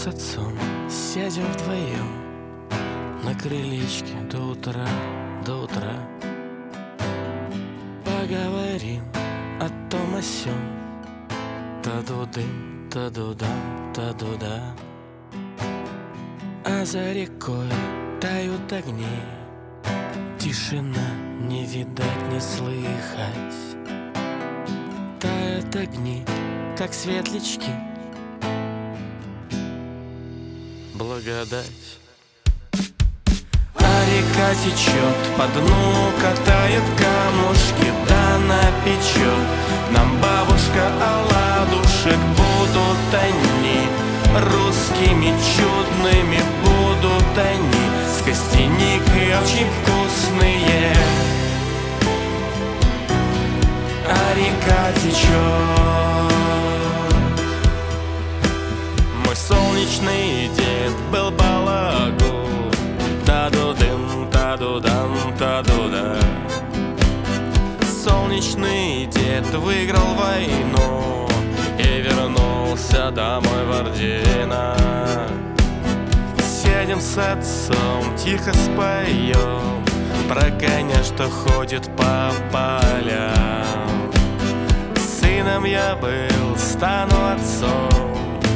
с отцом сядем вдвоем на крылечке до утра, до утра. Поговорим о том о сём, та-ду-дым, та-ду-дам, та-ду-да. А за рекой тают огни, тишина, не видать, не слыхать. Тают огни, как светлячки, благодать. А река течет, по дну катает камушки, да напечет нам бабушка оладушек. Будут они русскими чудными, будут они с костяникой очень вкусные. А река течет. Мой солнечный дед был балагу, та-ду-дым, та-ду-дам, та-ду-да. Солнечный дед выиграл войну и вернулся домой в Ордена. Сядем с отцом, тихо споем про коня, что ходит по полям. Сыном я был, стану отцом,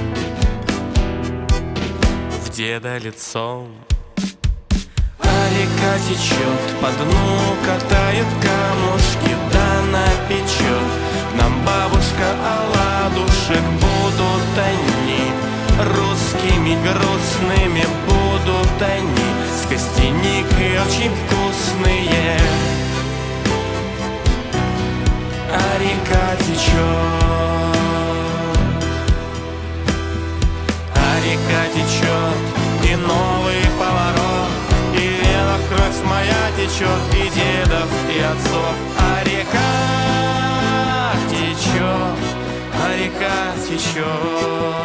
в деда лицом. А река течет, по дну катает камушки, да напечет нам бабушка оладушек. Будут они русскими грустными, будут они с костяникой очень вкусные. А река течет. А река течет, и новый поворот, и в венах кровь моя течет, и дедов, и отцов. А река течет, а река течет.